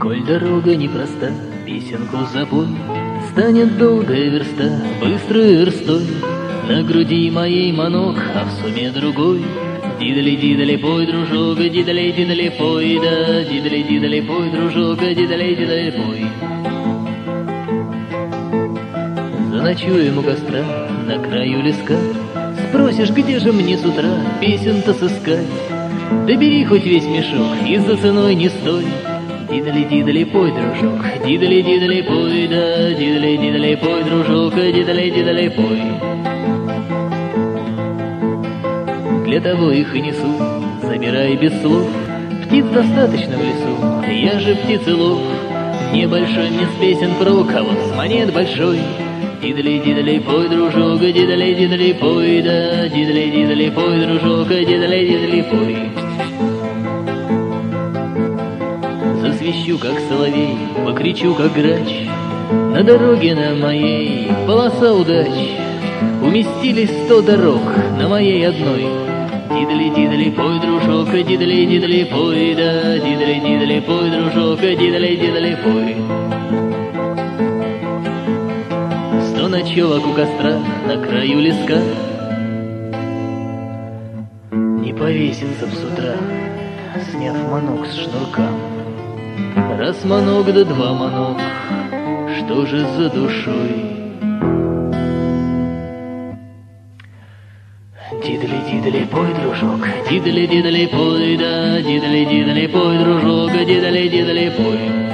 Коль дорога непроста, песенку запой, станет долгая верста, быстрой верстой. На груди моей манок, а в суме другой. Дидали-дидали, пой, дружок, дидали-дидали, пой, да, дидали-дидали, пой, дружок, дидали-дидали, пой. Заночуем у костра на краю леска, спросишь, где же мне с утра песен-то сыскать? Да бери хоть весь мешок и за ценой не стой. Дидали-дидали, пой, дружок, дидали-дидали, пой, да, дидали-дидали, пой, дружок, дидали-дидали, пой. Для того их и несу, забирай без слов. Птиц достаточно в лесу, я же птицелов. Небольшой мне с песен прок, а вот с монет большой. Дидали-дидали, пой, дружок, дидали-дидали, пой, да, дидали-дидали, пой, дружок, дидали-дидали, пой. Засвищу, как соловей, покричу, как грач. На дороге на моей полоса удач. Уместились 100 дорог на моей одной. Дидали-дидали, пой, дружок, дидали-дидали, пой, да, дидали-дидали, пой, дружок, дидали-дидали, пой. 100 ночевок у костра на краю леска, не повесится с утра, сняв манок с шнурка. Раз манок да два манок, что же за душой? Дидали-дидали, пой, дружок, дидали-дидали, пой, да, дидали-дидали, пой, дружок, дидали-дидали, пой.